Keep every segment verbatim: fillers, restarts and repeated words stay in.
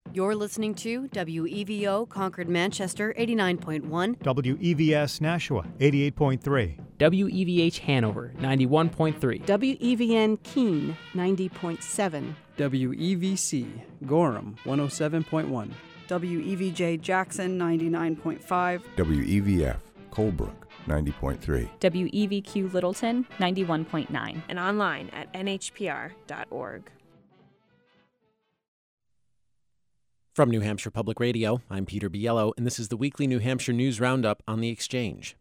You're listening to W E V O Concord Manchester eighty-nine point one, W E V S Nashua eighty-eight point three, W E V H Hanover ninety-one point three, W E V N Keene ninety point seven, W E V C Gorham one oh seven point one, W E V J Jackson ninety-nine point five, W E V F Colebrook ninety point three, W E V Q Littleton ninety-one point nine, and online at N H P R dot org. From New Hampshire Public Radio, I'm Peter Biello, and this is the weekly New Hampshire News Roundup on The Exchange.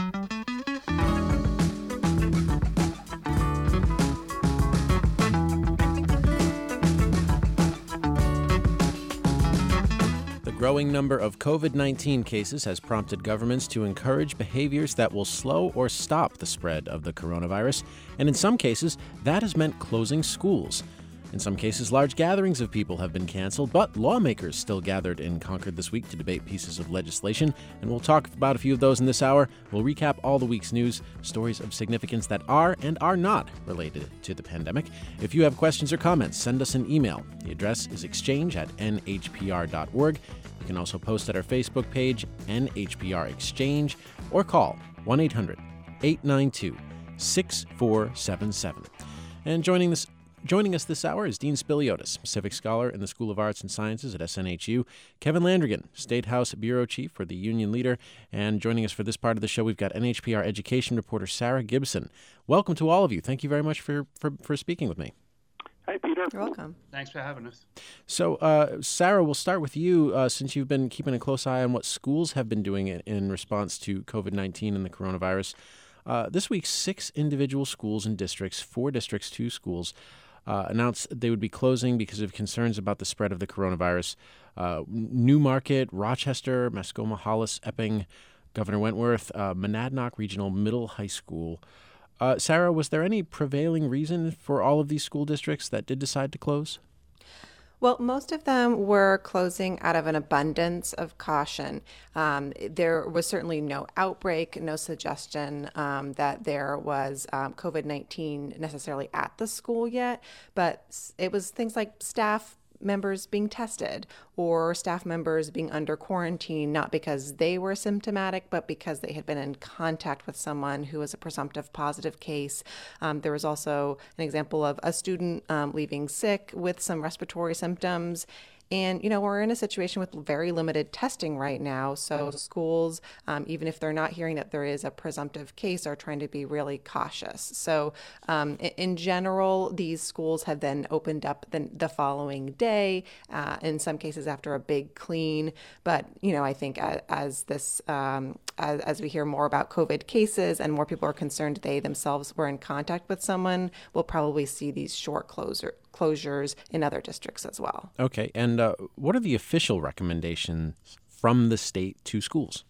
The growing number of covid nineteen cases has prompted governments to encourage behaviors that will slow or stop the spread of the coronavirus, and in some cases, that has meant closing schools. In some cases, large gatherings of people have been canceled, but lawmakers still gathered in Concord this week to debate pieces of legislation, and we'll talk about a few of those in this hour. We'll recap all the week's news, stories of significance that are and are not related to the pandemic. If you have questions or comments, send us an email. The address is exchange at N H P R dot org. You can also post at our Facebook page, N H P R Exchange, or call one eight hundred eight nine two six four seven seven. And joining this Joining us this hour is Dean Spiliotis, Civic Scholar in the School of Arts and Sciences at S N H U, Kevin Landrigan, State House Bureau Chief for the Union Leader, and joining us for this part of the show, we've got N H P R education reporter Sarah Gibson. Welcome to all of you. Thank you very much for, for, for speaking with me. Hi, Peter. You're welcome. Thanks for having us. So, uh, Sarah, we'll start with you, uh, since you've been keeping a close eye on what schools have been doing in, in response to covid nineteen and the coronavirus. Uh, this week, six individual schools and districts, four districts, two schools, Uh, announced they would be closing because of concerns about the spread of the coronavirus. Uh, Newmarket, Rochester, Mascoma, Hollis, Epping, Governor Wentworth, uh, Monadnock Regional Middle High School. Uh, Sarah, was there any prevailing reason for all of these school districts that did decide to close? Well, most of them were closing out of an abundance of caution. Um, there was certainly no outbreak, no suggestion um, that there was um, covid nineteen necessarily at the school yet, but it was things like staff members being tested or staff members being under quarantine, not because they were symptomatic, but because they had been in contact with someone who was a presumptive positive case. Um, there was also an example of a student um, leaving sick with some respiratory symptoms. And, you know, we're in a situation with very limited testing right now. So schools, um, even if they're not hearing that there is a presumptive case, are trying to be really cautious. So um, in, in general, these schools have then opened up the, the following day, uh, in some cases after a big clean. But, you know, I think as, as this, um, as, as we hear more about COVID cases and more people are concerned they themselves were in contact with someone, we'll probably see these short closure closures in other districts as well. Okay, and uh, what are the official recommendations from the state to schools?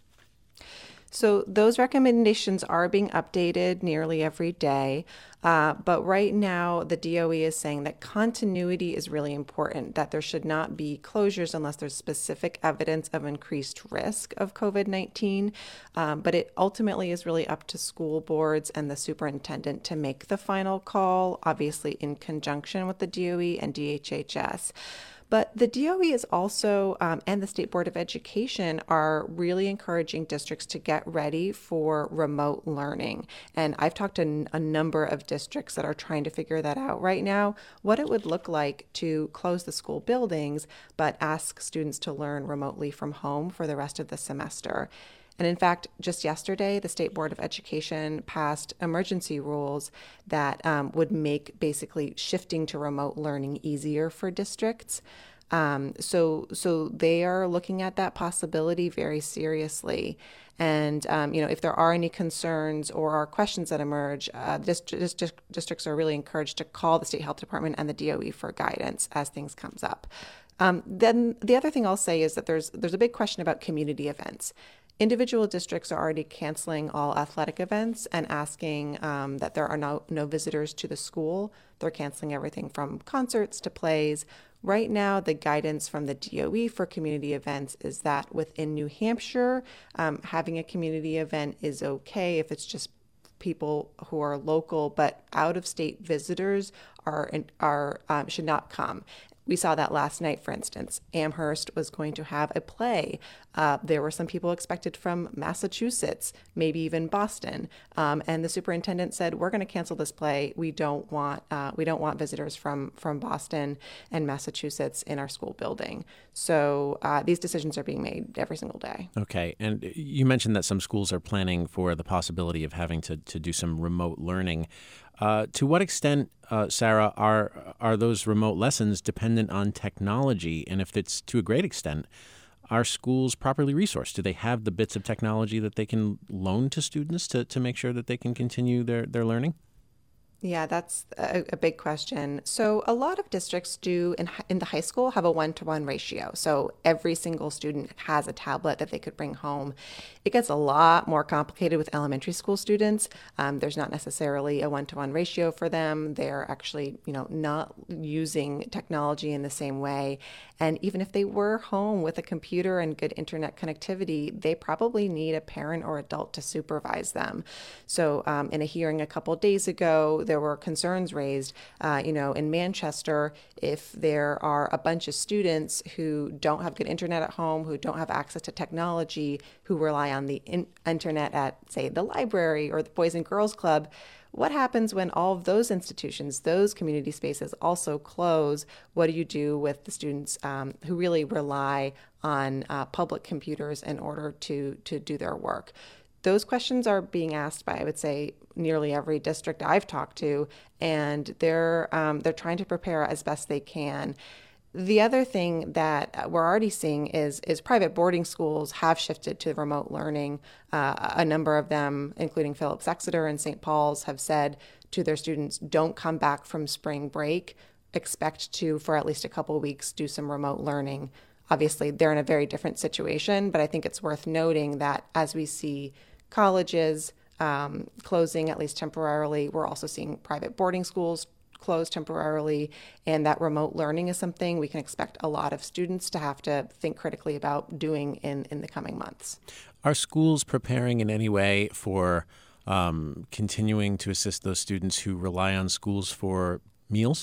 So those recommendations are being updated nearly every day. Uh, but right now, the D O E is saying that continuity is really important, that there should not be closures unless there's specific evidence of increased risk of covid nineteen. Um, but it ultimately is really up to school boards and the superintendent to make the final call, obviously in conjunction with the D O E and D H H S. But the D O E is also, um, and the State Board of Education are really encouraging districts to get ready for remote learning. And I've talked to n- a number of districts that are trying to figure that out right now, what it would look like to close the school buildings, but ask students to learn remotely from home for the rest of the semester. And in fact, just yesterday, the State Board of Education passed emergency rules that um, would make basically shifting to remote learning easier for districts. Um, so, so they are looking at that possibility very seriously. And, um, you know, if there are any concerns or are questions that emerge, uh, dist- dist- districts are really encouraged to call the State Health Department and the D O E for guidance as things comes up. Um, then the other thing I'll say is that there's there's a big question about community events. Individual districts are already canceling all athletic events and asking um, that there are no, no visitors to the school. They're canceling everything from concerts to plays. Right now, the guidance from the D O E for community events is that within New Hampshire, um, having a community event is okay if it's just people who are local, but out-of-state visitors are are um, should not come. We saw that last night, for instance. Amherst was going to have a play. Uh, there were some people expected from Massachusetts, maybe even Boston, um, and the superintendent said, "We're going to cancel this play. We don't want uh, we don't want visitors from from Boston and Massachusetts in our school building." So uh, these decisions are being made every single day. Okay, and you mentioned that some schools are planning for the possibility of having to to do some remote learning. Uh, to what extent, uh, Sarah, are are those remote lessons dependent on technology? And if it's to a great extent, are schools properly resourced? Do they have the bits of technology that they can loan to students to, to make sure that they can continue their, their learning? Yeah, that's a, a big question. So a lot of districts do in, in the high school have a one-to-one ratio. So every single student has a tablet that they could bring home. It gets a lot more complicated with elementary school students. Um, there's not necessarily a one-to-one ratio for them. They're actually, you know, not using technology in the same way. And even if they were home with a computer and good internet connectivity, they probably need a parent or adult to supervise them. So um, in a hearing a couple of days ago, there were concerns raised, uh, you know, in Manchester, if there are a bunch of students who don't have good internet at home, who don't have access to technology, who rely on the in- internet at, say, the library or the Boys and Girls Club, what happens when all of those institutions, those community spaces also close? What do you do with the students um, who really rely on uh, public computers in order to, to do their work? Those questions are being asked by, I would say, nearly every district I've talked to, and they're um, they're trying to prepare as best they can. The other thing that we're already seeing is is private boarding schools have shifted to remote learning. Uh, a number of them, including Phillips Exeter and Saint Paul's, have said to their students, "Don't come back from spring break. Expect to, for at least a couple of weeks, do some remote learning." Obviously, they're in a very different situation, but I think it's worth noting that as we see colleges um, closing, at least temporarily, we're also seeing private boarding schools close temporarily, and that remote learning is something we can expect a lot of students to have to think critically about doing in, in the coming months. Are schools preparing in any way for um, continuing to assist those students who rely on schools for meals?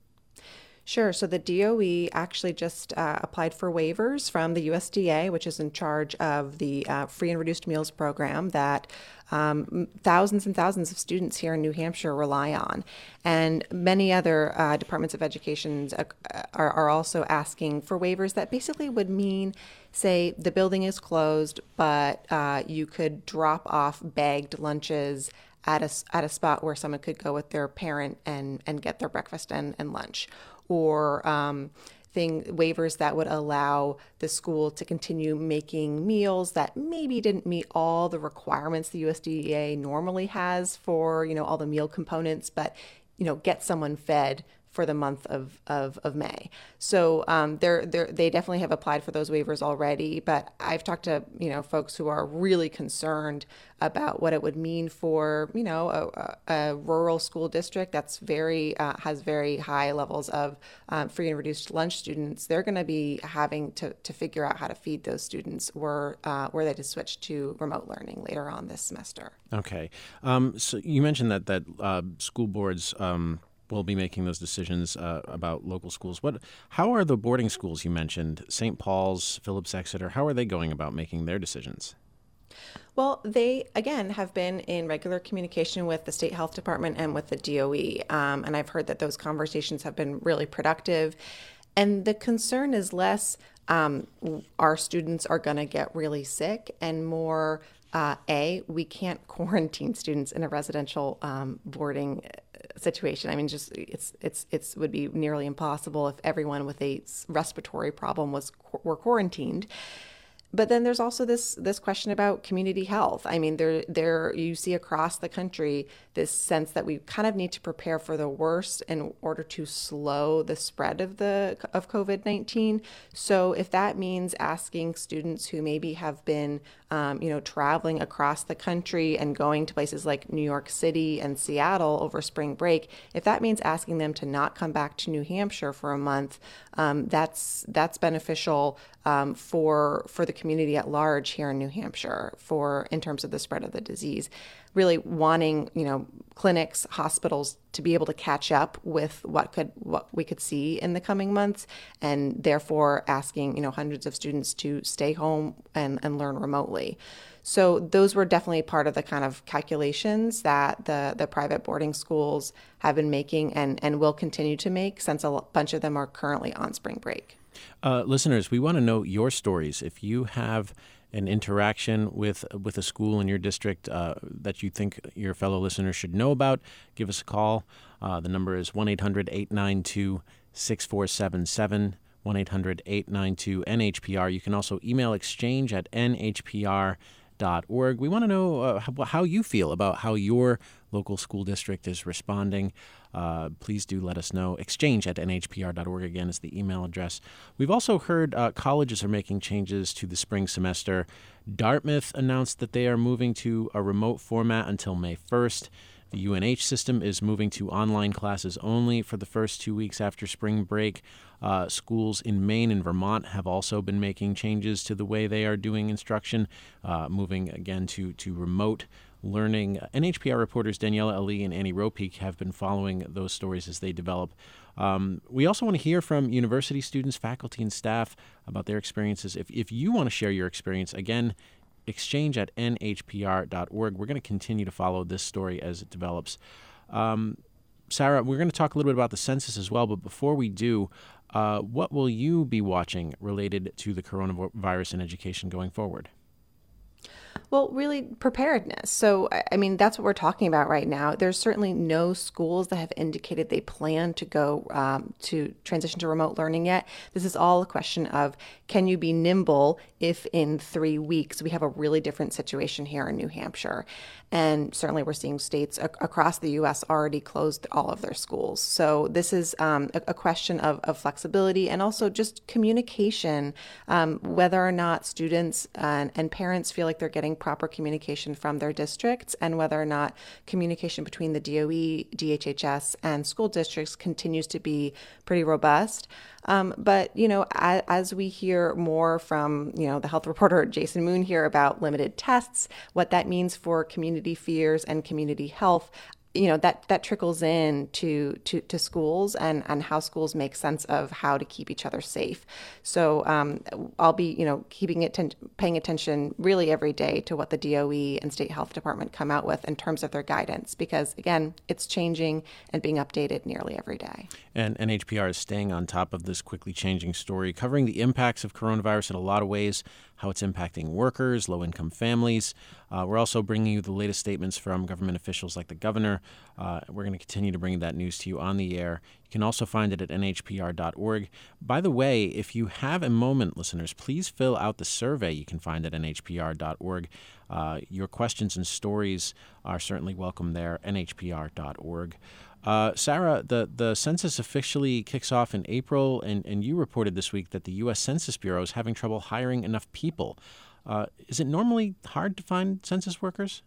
Sure. So the D O E actually just uh, applied for waivers from the U S D A, which is in charge of the uh, free and reduced meals program that um, thousands and thousands of students here in New Hampshire rely on. And many other uh, departments of education are, are also asking for waivers that basically would mean, say, the building is closed, but uh, you could drop off bagged lunches at a, at a spot where someone could go with their parent and, and get their breakfast and, and lunch. Or um, thing waivers that would allow the school to continue making meals that maybe didn't meet all the requirements the U S D A normally has for, you know, all the meal components, but, you know, get someone fed for the month of, of, of May. So um, they're, they're, they definitely have applied for those waivers already, but I've talked to, you know, folks who are really concerned about what it would mean for, you know, a, a rural school district that's very, uh, has very high levels of um, free and reduced lunch students. They're going to be having to, to figure out how to feed those students were, uh, were they to switch to remote learning later on this semester. Okay. Um, so you mentioned that, that uh, school boards um, will be making those decisions uh, about local schools. What? How are the boarding schools you mentioned, Saint Paul's, Phillips Exeter, how are they going about making their decisions? Well, they, again, have been in regular communication with the state health department and with the D O E. Um, and I've heard that those conversations have been really productive. And the concern is less um, our students are going to get really sick and more, uh, A, we can't quarantine students in a residential um, boarding situation. I mean, just it's it's it's would be nearly impossible if everyone with a respiratory problem was were quarantined. But then there's also this this question about community health. I mean, there there you see across the country this sense that we kind of need to prepare for the worst in order to slow the spread of the of COVID nineteen. So if that means asking students who maybe have been um, you know traveling across the country and going to places like New York City and Seattle over spring break, if that means asking them to not come back to New Hampshire for a month, um, that's that's beneficial um, for for the community at large here in New Hampshire for in terms of the spread of the disease, really wanting, you know, clinics, hospitals to be able to catch up with what could what we could see in the coming months, and therefore asking, you know, hundreds of students to stay home and, and learn remotely. So those were definitely part of the kind of calculations that the, the private boarding schools have been making and, and will continue to make, since a bunch of them are currently on spring break. Uh, listeners, we want to know your stories. If you have an interaction with with a school in your district uh, that you think your fellow listeners should know about, give us a call. Uh, the number is one eight hundred eight nine two six four seven seven, one eight hundred eight nine two N H P R. You can also email exchange at N H P R dot org. We want to know uh, how, how you feel about how your local school district is responding. Uh, please do let us know. Exchange at N H P R dot org, again, is the email address. We've also heard uh, colleges are making changes to the spring semester. Dartmouth announced that they are moving to a remote format until May first. The U N H system is moving to online classes only for the first two weeks after spring break. Uh, schools in Maine and Vermont have also been making changes to the way they are doing instruction, uh, moving again to, to remote learning. N H P R reporters Daniela Ali and Annie Ropeek have been following those stories as they develop. Um, we also want to hear from university students, faculty, and staff about their experiences. If, if you want to share your experience, again, exchange at N H P R dot org. We're going to continue to follow this story as it develops. Um, Sarah, we're going to talk a little bit about the census as well, but before we do, uh, what will you be watching related to the coronavirus in education going forward? Well, really preparedness. So, I mean, that's what we're talking about right now. There's certainly no schools that have indicated they plan to go um, to transition to remote learning yet. This is all a question of, can you be nimble if in three weeks we have a really different situation here in New Hampshire? And certainly we're seeing states ac- across the U S already closed all of their schools. So this is um, a, a question of, of flexibility and also just communication, um, whether or not students and, and parents feel like they're getting proper communication from their districts, and whether or not communication between the D O E, D H H S, and school districts continues to be pretty robust. Um, but, you know, as, as we hear more from, you know, the health reporter Jason Moon here about limited tests, what that means for community fears and community health, you know, that, that trickles in to, to, to schools and, and how schools make sense of how to keep each other safe. So um, I'll be, you know, keeping it, ten- paying attention really every day to what the D O E and state health department come out with in terms of their guidance, because again, it's changing and being updated nearly every day. And N H P R is staying on top of this quickly changing story, covering the impacts of coronavirus in a lot of ways, how it's impacting workers, low-income families. Uh, we're also bringing you the latest statements from government officials like the governor. Uh, we're going to continue to bring that news to you on the air. You can also find it at N H P R dot org. By the way, if you have a moment, listeners, please fill out the survey you can find at N H P R dot org. Uh, your questions and stories are certainly welcome there, N H P R dot org. Uh, Sarah, the, the census officially kicks off in April, and, and you reported this week that the U S Census Bureau is having trouble hiring enough people. Uh, is it normally hard to find census workers?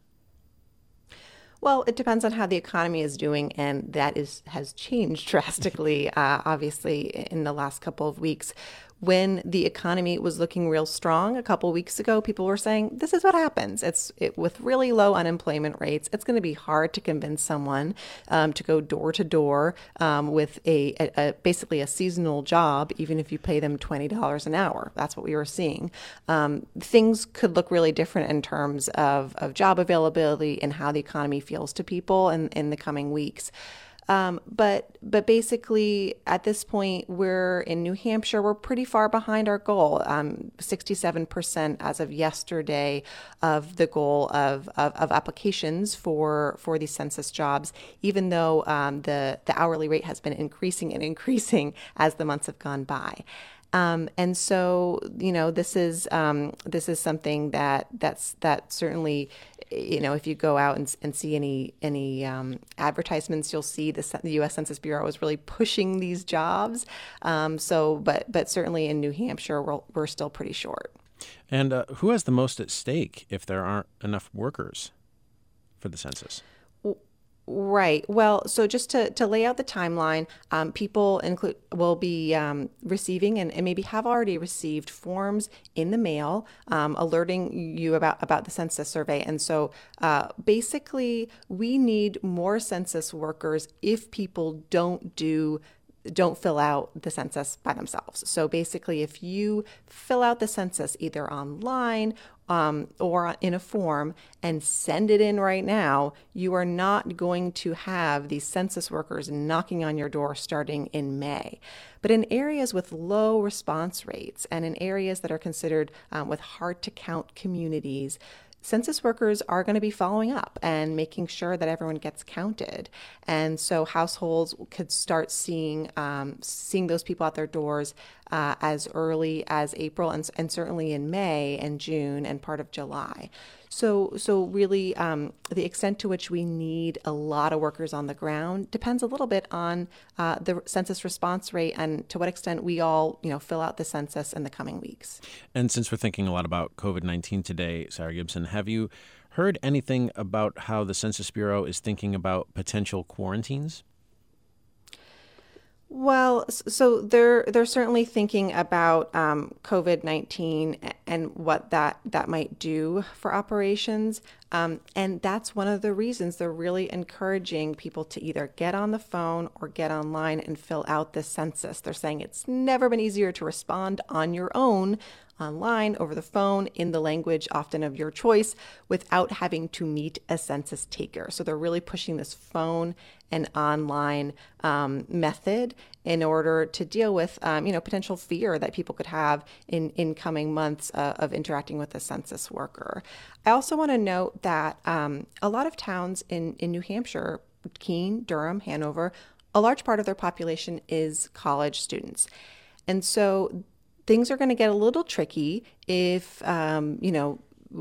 Well, it depends on how the economy is doing, and that is has changed drastically, uh, obviously, in the last couple of weeks. When the economy was looking real strong a couple weeks ago, people were saying, this is what happens. It's it, with really low unemployment rates, it's going to be hard to convince someone um, to go door to door um, with a, a, a basically a seasonal job, even if you pay them twenty dollars an hour. That's what we were seeing. Um, things could look really different in terms of, of job availability and how the economy feels to people in, in the coming weeks. Um, but but basically, at this point, we're in New Hampshire, we're pretty far behind our goal. Um, sixty-seven percent as of yesterday of the goal of, of, of applications for for these census jobs, even though um, the, the hourly rate has been increasing and increasing as the months have gone by. Um, and so, you know, this is um, this is something that that's that certainly, you know, if you go out and, and see any any um, advertisements, you'll see the, the U S Census Bureau is really pushing these jobs. Um, so, but but certainly in New Hampshire, we're, we're still pretty short. And uh, who has the most at stake if there aren't enough workers for the census? Right. Well, so just to, to lay out the timeline, um, people include will be um, receiving and, and maybe have already received forms in the mail um, alerting you about, about the census survey. And so uh, basically, we need more census workers if people don't do don't fill out the census by themselves. So basically, if you fill out the census either online um, or in a form and send it in right now, you are not going to have these census workers knocking on your door starting in May. But in areas with low response rates and in areas that are considered um, with hard to count communities, census workers are going to be following up and making sure that everyone gets counted. And so households could start seeing um, seeing those people at their doors uh, as early as April and, and certainly in May and June and part of July. So, so really, um, the extent to which we need a lot of workers on the ground depends a little bit on uh, the census response rate and to what extent we all, you know, fill out the census in the coming weeks. And since we're thinking a lot about COVID nineteen today, Sarah Gibson, have you heard anything about how the Census Bureau is thinking about potential quarantines? Well, so they're they're certainly thinking about um, COVID nineteen and what that, that might do for operations. Um, and that's one of the reasons they're really encouraging people to either get on the phone or get online and fill out the census. They're saying it's never been easier to respond on your own, online, over the phone, in the language often of your choice, without having to meet a census taker. So they're really pushing this phone and online um, method in order to deal with, um, you know, potential fear that people could have in, in coming months uh, of interacting with a census worker. I also want to note that um, a lot of towns in, in New Hampshire, Keene, Durham, Hanover, a large part of their population is college students. And so things are going to get a little tricky if, um, you know,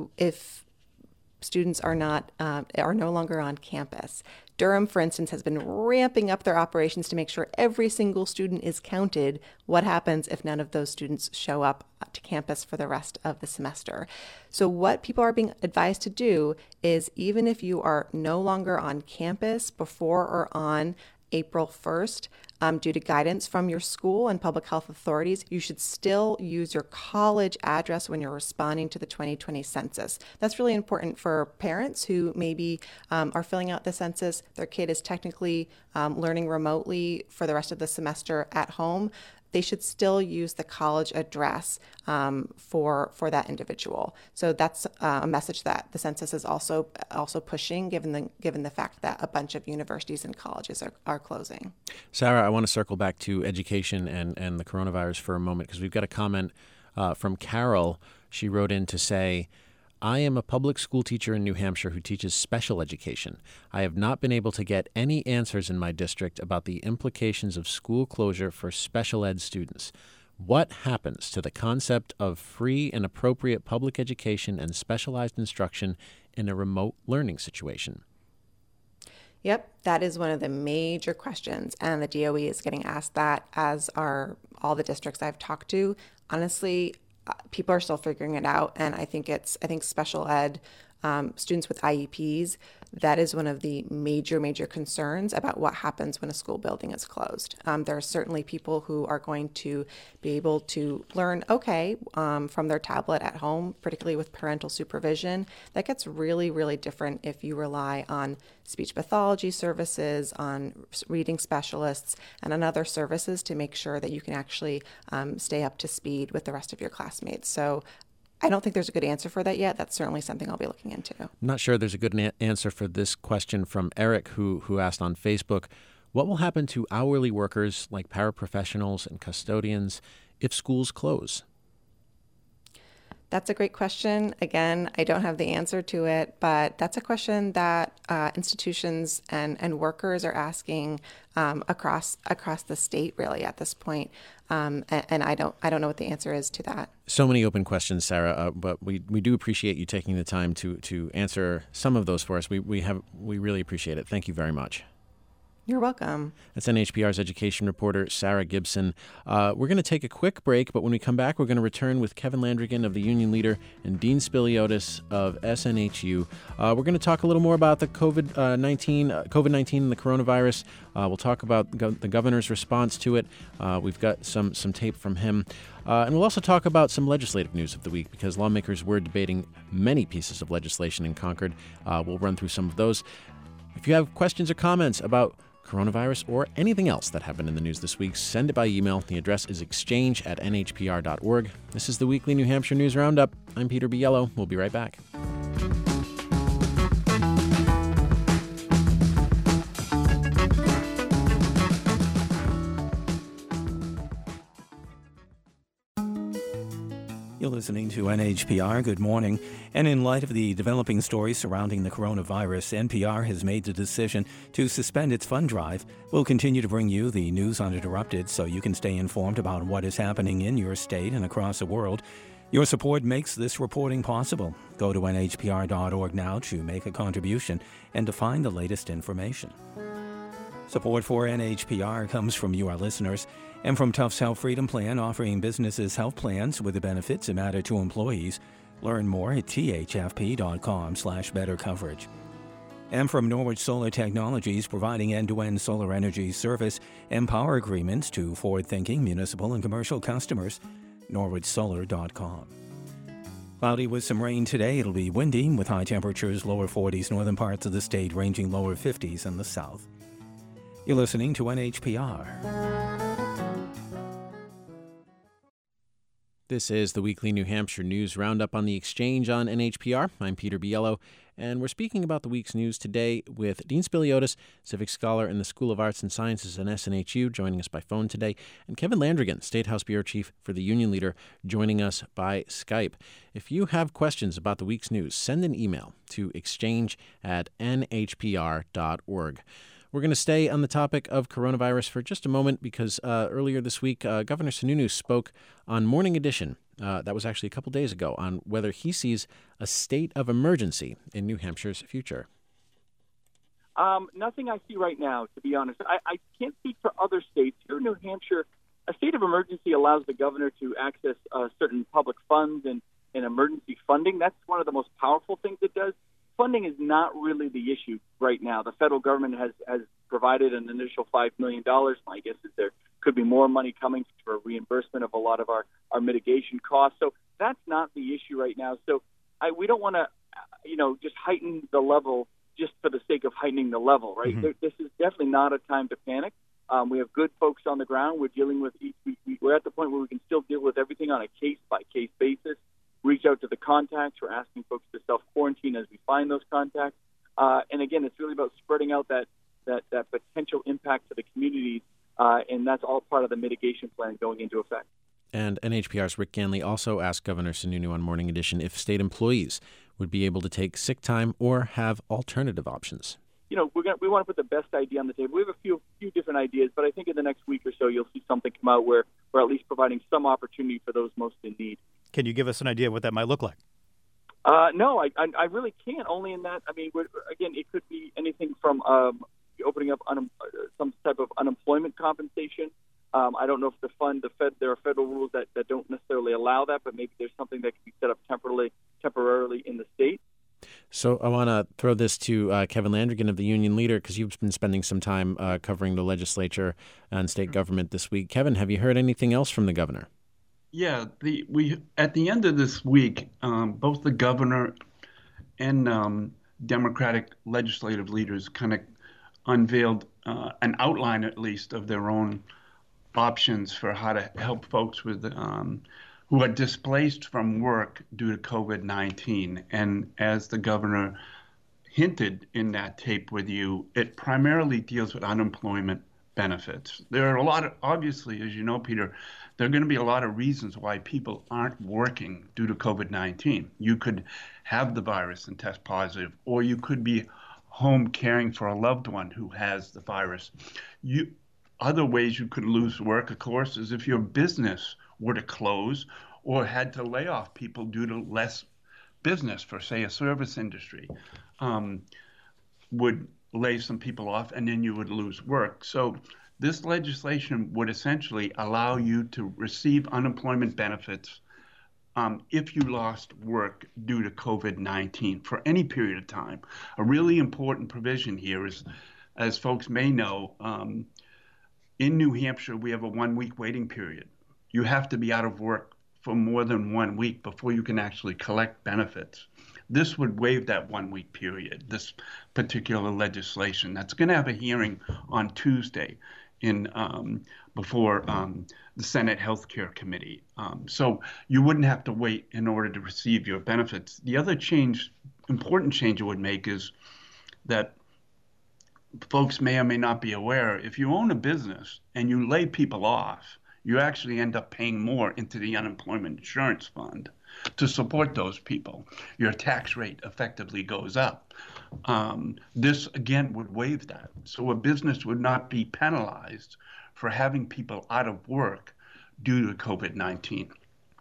if students are not uh, are no longer on campus. Durham, for instance, has been ramping up their operations to make sure every single student is counted. What happens if none of those students show up to campus for the rest of the semester? So what people are being advised to do is, even if you are no longer on campus before or on April first, um, due to guidance from your school and public health authorities, you should still use your college address when you're responding to the twenty twenty census. That's really important for parents who maybe um, are filling out the census. Their kid is technically um, learning remotely for the rest of the semester at home. They should still use the college address um, for for that individual. So that's uh, a message that the census is also also pushing, given the given the fact that a bunch of universities and colleges are, are closing. Sarah, I want to circle back to education and, and the coronavirus for a moment, because we've got a comment uh, from Carol. She wrote in to say, I am a public school teacher in New Hampshire who teaches special education. I have not been able to get any answers in my district about the implications of school closure for special ed students. What happens to the concept of free and appropriate public education and specialized instruction in a remote learning situation? Yep, that is one of the major questions, and the D O E is getting asked that, as are all the districts I've talked to. Honestly, people are still figuring it out, and I think it's I think special ed um, students with I E Ps, that is one of the major major concerns about what happens when a school building is closed. Um, there are certainly people who are going to be able to learn okay um, from their tablet at home, particularly with parental supervision. That gets really really different if you rely on speech pathology services, on reading specialists, and on other services to make sure that you can actually um, stay up to speed with the rest of your classmates. So I don't think there's a good answer for that yet. That's certainly something I'll be looking into. I'm not sure there's a good na- answer for this question from Eric, who who asked on Facebook, what will happen to hourly workers like paraprofessionals and custodians if schools close? That's a great question. Again, I don't have the answer to it, but that's a question that uh, institutions and, and workers are asking um, across across the state, really, at this point. Um, and, and I don't I don't know what the answer is to that. So many open questions, Sarah, uh, but we, we do appreciate you taking the time to to answer some of those for us. We we have we really appreciate it. Thank you very much. You're welcome. That's N H P R's education reporter, Sarah Gibson. Uh, we're going to take a quick break, but when we come back, we're going to return with Kevin Landrigan of the Union Leader and Dean Spiliotis of S N H U. Uh, we're going to talk a little more about the COVID nineteen, uh, COVID nineteen and the coronavirus. Uh, we'll talk about go- the governor's response to it. Uh, we've got some, some tape from him. Uh, and we'll also talk about some legislative news of the week because lawmakers were debating many pieces of legislation in Concord. Uh, we'll run through some of those. If you have questions or comments about coronavirus or anything else that happened in the news this week, send it by email. The address is exchange at n h p r dot org. This is the weekly New Hampshire News Roundup. I'm Peter Biello. We'll be right back. You're listening to N H P R. Good morning. And in light of the developing stories surrounding the coronavirus, N P R has made the decision to suspend its fund drive. We'll continue to bring you the news uninterrupted so you can stay informed about what is happening in your state and across the world. Your support makes this reporting possible. Go to n h p r dot org now to make a contribution and to find the latest information. Support for N H P R comes from you, our listeners, and from Tufts Health Freedom Plan, offering businesses health plans with the benefits that matter to employees. Learn more at t h f p dot com slash better coverage. And from Norwich Solar Technologies, providing end-to-end solar energy service and power agreements to forward-thinking municipal and commercial customers. norwich solar dot com. Cloudy with some rain today. It'll be windy with high temperatures, lower forties, northern parts of the state ranging lower fifties in the south. You're listening to N H P R. This is the weekly New Hampshire News Roundup on the Exchange on N H P R. I'm Peter Biello, and we're speaking about the week's news today with Dean Spiliotis, civic scholar in the School of Arts and Sciences and S N H U, joining us by phone today, and Kevin Landrigan, State House Bureau Chief for the Union Leader, joining us by Skype. If you have questions about the week's news, send an email to exchange at n h p r dot org. We're going to stay on the topic of coronavirus for just a moment because uh, earlier this week, uh, Governor Sununu spoke on Morning Edition, uh, that was actually a couple days ago, on whether he sees a state of emergency in New Hampshire's future. Um, nothing I see right now, to be honest. I, I can't speak for other states. Here in New Hampshire, a state of emergency allows the governor to access uh, certain public funds and, and emergency funding. That's one of the most powerful things it does. Funding is not really the issue right now. The federal government has, has provided an initial five million dollars. My guess is there could be more money coming for reimbursement of a lot of our, our mitigation costs. So that's not the issue right now. So I, we don't want to, you know, just heighten the level just for the sake of heightening the level, right? Mm-hmm. There, this is definitely not a time to panic. Um, we have good folks on the ground. We're dealing with each, we, we're at the point where we can still deal with everything on a case-by-case basis. Reach out to the contacts. We're asking folks to self-quarantine as we find those contacts. Uh, and again, it's really about spreading out that, that, that potential impact to the communities, uh, and that's all part of the mitigation plan going into effect. And N H P R's Rick Ganley also asked Governor Sununu on Morning Edition if state employees would be able to take sick time or have alternative options. You know, we're gonna, we want to put the best idea on the table. We have a few few different ideas, but I think in the next week or so you'll see something come out where we're at least providing some opportunity for those most in need. Can you give us an idea of what that might look like? Uh, no, I, I, I really can't. Only in that, I mean, we're, again, it could be anything from um, opening up un, uh, some type of unemployment compensation. Um, I don't know if the fund, the Fed, there are federal rules that, that don't necessarily allow that, but maybe there's something that can be set up temporarily, temporarily in the state. So I want to throw this to uh, Kevin Landrigan of the Union Leader, because you've been spending some time uh, covering the legislature and state government this week. Kevin, have you heard anything else from the governor? Yeah, the we at the end of this week, um, both the governor and um, Democratic legislative leaders kind of unveiled uh, an outline, at least, of their own options for how to help folks with um, who are displaced from work due to COVID nineteen. And as the governor hinted in that tape with you, it primarily deals with unemployment benefits. There are a lot of, obviously, as you know, Peter, there are going to be a lot of reasons why people aren't working due to COVID nineteen. You could have the virus and test positive, or you could be home caring for a loved one who has the virus. You, other ways you could lose work, of course, is if your business were to close or had to lay off people due to less business for, say, a service industry. Um, would lay some people off, and then you would lose work. So this legislation would essentially allow you to receive unemployment benefits um, if you lost work due to COVID nineteen for any period of time. A really important provision here is, as folks may know, um, in New Hampshire, we have a one-week waiting period. You have to be out of work for more than one week before you can actually collect benefits. This would waive that one-week period, this particular legislation. That's going to have a hearing on Tuesday in um, before um, the Senate Healthcare Committee. Um, so you wouldn't have to wait in order to receive your benefits. The other change, important change it would make is that folks may or may not be aware, if you own a business and you lay people off, you actually end up paying more into the unemployment insurance fund to support those people. Your tax rate effectively goes up. Um, this, again, would waive that. So a business would not be penalized for having people out of work due to COVID nineteen.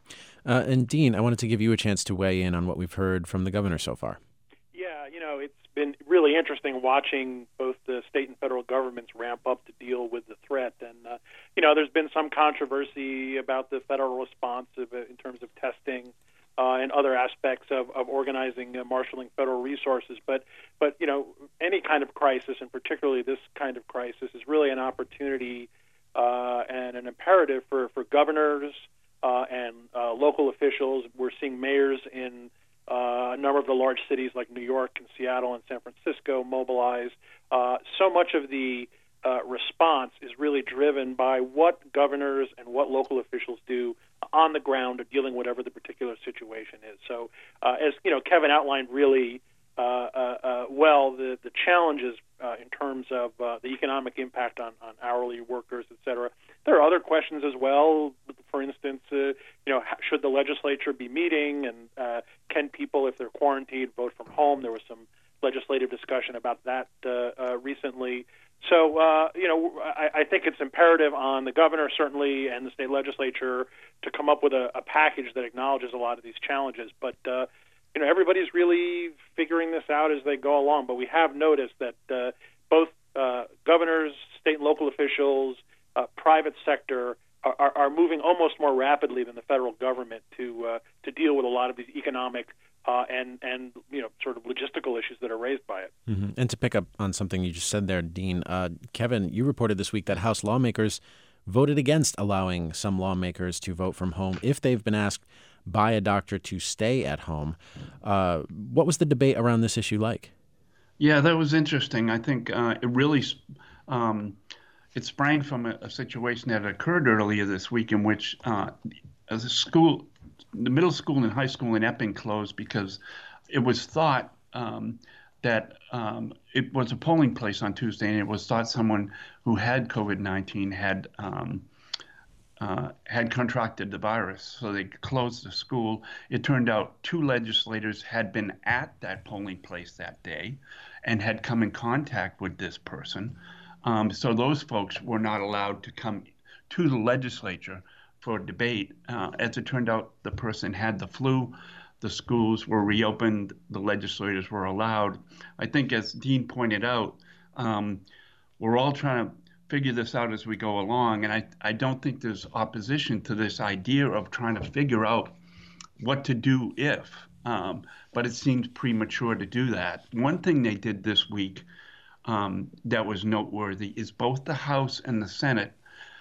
Uh, and Dean, I wanted to give you a chance to weigh in on what we've heard from the governor so far. Yeah, you know, it's been really interesting watching both the state and federal governments ramp up to deal with the threat. And, uh, you know, there's been some controversy about the federal response of, uh, in terms of testing uh, and other aspects of, of organizing, uh, marshaling federal resources. But, but, you know, any kind of crisis, and particularly this kind of crisis, is really an opportunity uh, and an imperative for, for governors uh, and uh, local officials. We're seeing mayors in Uh, a number of the large cities like New York and Seattle and San Francisco mobilize. Uh, so much of the uh, response is really driven by what governors and what local officials do on the ground of dealing with whatever the particular situation is. So, uh, as you know, Kevin outlined really uh, uh, uh, well the, the challenges uh, in terms of uh, the economic impact on, on hourly workers, et cetera. There are other questions as well. For instance, uh, you know, should the legislature be meeting, and uh, can people, if they're quarantined, vote from home? There was some legislative discussion about that uh, uh, recently. So, uh, you know, I, I think it's imperative on the governor, certainly, and the state legislature to come up with a, a package that acknowledges a lot of these challenges. But, uh, you know, everybody's really figuring this out as they go along. But we have noticed that uh, both uh, governors, state and local officials, uh, private sector are, are moving almost more rapidly than the federal government to uh, to deal with a lot of these economic uh, and and you know sort of logistical issues that are raised by it. Mm-hmm. And to pick up on something you just said there, Dean, uh, Kevin, you reported this week that House lawmakers voted against allowing some lawmakers to vote from home if they've been asked by a doctor to stay at home. Uh, what was the debate around this issue like? Yeah, that was interesting. I think uh, it really um, it sprang from a, a situation that occurred earlier this week in which uh, as a school, the middle school and high school in Epping closed because it was thought um, that um, it was a polling place on Tuesday, and it was thought someone who had COVID nineteen had um, uh, had contracted the virus, so they closed the school. It turned out two legislators had been at that polling place that day and had come in contact with this person. Um, so those folks were not allowed to come to the legislature for debate. Uh, as it turned out, the person had the flu. The schools were reopened. The legislators were allowed. I think, as Dean pointed out, um, we're all trying to figure this out as we go along. And I, I don't think there's opposition to this idea of trying to figure out what to do if. Um, but it seems premature to do that. One thing they did this week um, that was noteworthy is both the House and the Senate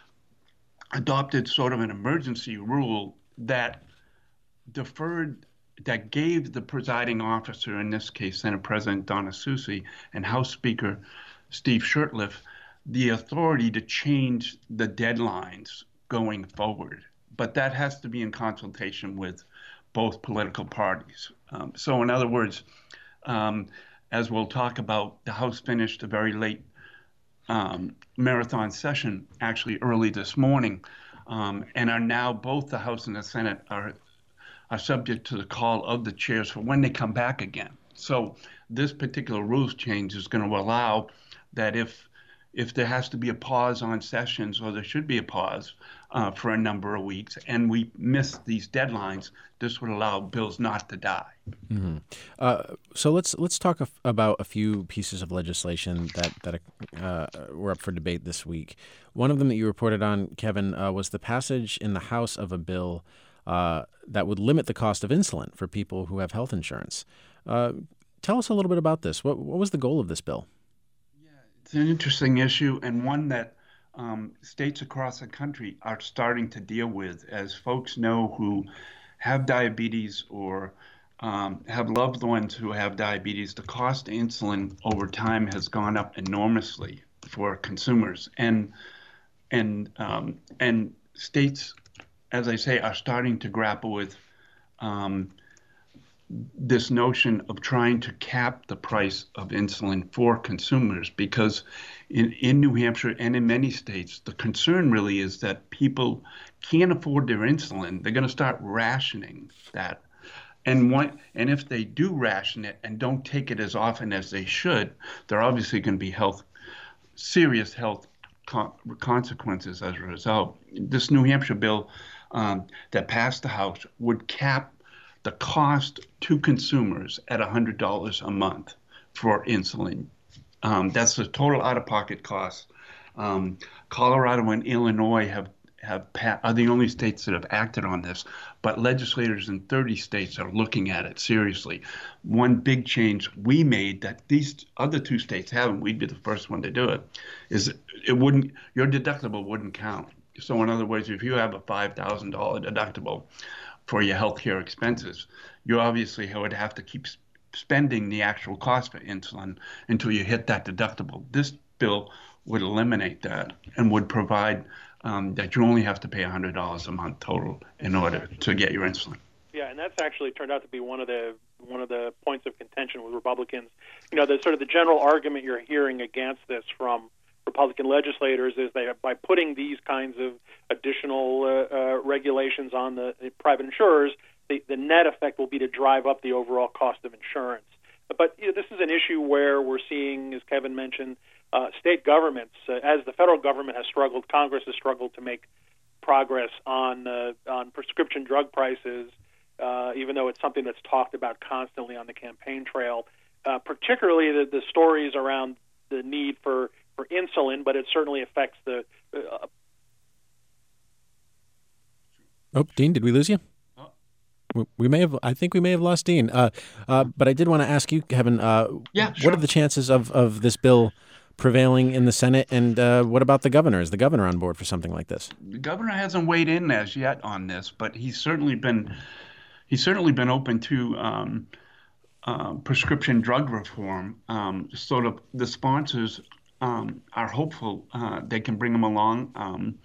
adopted sort of an emergency rule that deferred, that gave the presiding officer, in this case Senate President Donna Soucy and House Speaker Steve Shurtleff, the authority to change the deadlines going forward. But that has to be in consultation with both political parties. Um, so in other words, um, as we'll talk about, the House finished a very late um, marathon session actually early this morning, um, and are now, both the House and the Senate are are subject to the call of the chairs for when they come back again. So this particular rules change is going to allow that if if there has to be a pause on sessions, or there should be a pause, uh, for a number of weeks, and we missed these deadlines. This would allow bills not to die. Mm-hmm. Uh, so let's let's talk af- about a few pieces of legislation that that uh, were up for debate this week. One of them that you reported on, Kevin, uh, was the passage in the House of a bill uh, that would limit the cost of insulin for people who have health insurance. Uh, tell us a little bit about this. What what was the goal of this bill? Yeah, it's an interesting issue, and one that um, states across the country are starting to deal with, as folks know who have diabetes or um, have loved ones who have diabetes. The cost of insulin over time has gone up enormously for consumers, and and um, and states, as I say, are starting to grapple with um, this notion of trying to cap the price of insulin for consumers, because in, in New Hampshire and in many states, the concern really is that people can't afford their insulin. They're going to start rationing that. And one, and if they do ration it and don't take it as often as they should, there are obviously going to be health, serious health con- consequences as a result. This New Hampshire bill um, that passed the House would cap the cost to consumers at one hundred dollars a month for insulin. Um, that's the total out-of-pocket cost. Um, Colorado and Illinois have have pa- are the only states that have acted on this, but legislators in thirty states are looking at it seriously. One big change we made that these other two states haven't, we'd be the first one to do it, is it wouldn't, your deductible wouldn't count. So in other words, if you have a five thousand dollars deductible for your healthcare expenses, you obviously would have to keep spending the actual cost for insulin until you hit that deductible. This bill would eliminate that and would provide um, that you only have to pay one hundred dollars a month total in order to get your insulin. Yeah, and that's actually turned out to be one of the one of the points of contention with Republicans. You know, the sort of the general argument you're hearing against this from Republican legislators is that by putting these kinds of additional uh, uh, regulations on the, the private insurers, the, the net effect will be to drive up the overall cost of insurance. But you know, this is an issue where we're seeing, as Kevin mentioned, uh, state governments, uh, as the federal government has struggled, Congress has struggled to make progress on uh, on prescription drug prices, uh, even though it's something that's talked about constantly on the campaign trail, uh, particularly the, the stories around the need for for insulin, but it certainly affects the. Uh, oh, Dean, did we lose you? Oh. We, we may have. I think we may have lost Dean. Uh, uh, but I did want to ask you, Kevin. Uh, yeah, sure. What are the chances of, of this bill prevailing in the Senate, and uh, what about the governor? Is the governor on board for something like this? The governor hasn't weighed in as yet on this, but he's certainly been he's certainly been open to. Um, uh, prescription drug reform. Um, sort of the sponsors. Um, are hopeful uh, they can bring them along. Um,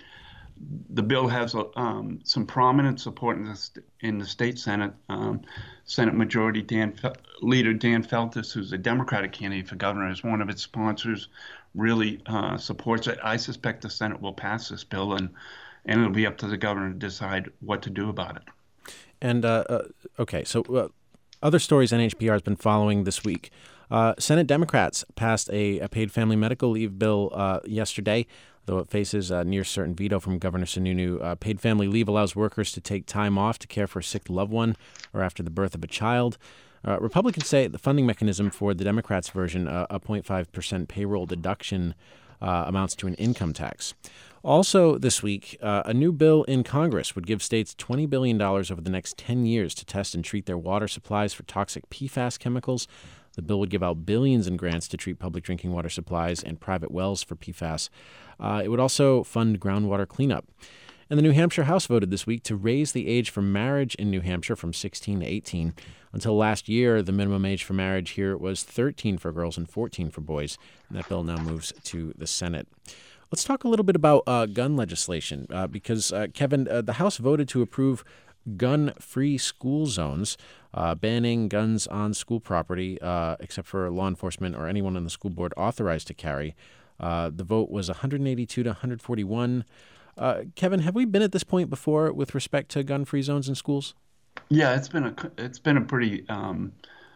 the bill has um, some prominent support in the, st- in the state Senate. Um, Senate Majority Dan Fel- Leader Dan Feltus, who's a Democratic candidate for governor, is one of its sponsors, really uh, supports it. I suspect the Senate will pass this bill, and, and it'll be up to the governor to decide what to do about it. And, uh, uh, okay, so uh, other stories N H P R has been following this week. Uh, Senate Democrats passed a, a paid family medical leave bill uh, yesterday, though it faces a near certain veto from Governor Sununu. Uh, paid family leave allows workers to take time off to care for a sick loved one or after the birth of a child. Uh, Republicans say the funding mechanism for the Democrats' version, uh, a zero point five percent payroll deduction, uh, amounts to an income tax. Also this week, uh, a new bill in Congress would give states twenty billion dollars over the next ten years to test and treat their water supplies for toxic P FAS chemicals. The bill would give out billions in grants to treat public drinking water supplies and private wells for P FAS. Uh, it would also fund groundwater cleanup. And the New Hampshire House voted this week to raise the age for marriage in New Hampshire from sixteen to eighteen. Until last year, the minimum age for marriage here was thirteen for girls and fourteen for boys. And that bill now moves to the Senate. Let's talk a little bit about uh, gun legislation, uh, because, uh, Kevin, uh, the House voted to approve gun-free school zones, uh, banning guns on school property, uh, except for law enforcement or anyone on the school board authorized to carry. Uh, the vote was one hundred eighty-two to one hundred forty-one. Uh, Kevin, have we been at this point before with respect to gun-free zones in schools? Yeah, it's been a it's been a pretty um,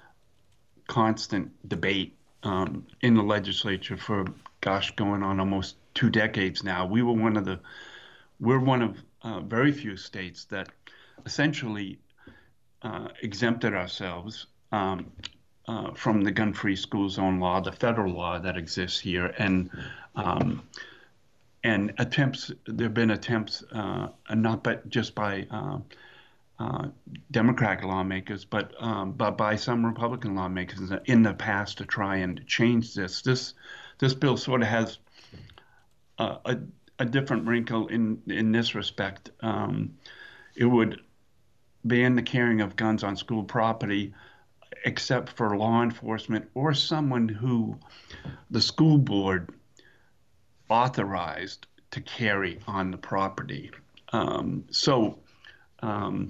constant debate um, in the legislature for, gosh, going on almost two decades now. We were one of the we're one of uh, very few states that essentially uh, exempted ourselves um, uh, from the gun-free school zone law, the federal law that exists here, and um, and attempts. There have been attempts, uh, not but just by uh, uh, Democratic lawmakers, but um, but by some Republican lawmakers in the past to try and change this. This this bill sort of has uh, a a different wrinkle in in this respect. Um, it would ban the carrying of guns on school property, except for law enforcement or someone who the school board authorized to carry on the property. Um, so, um,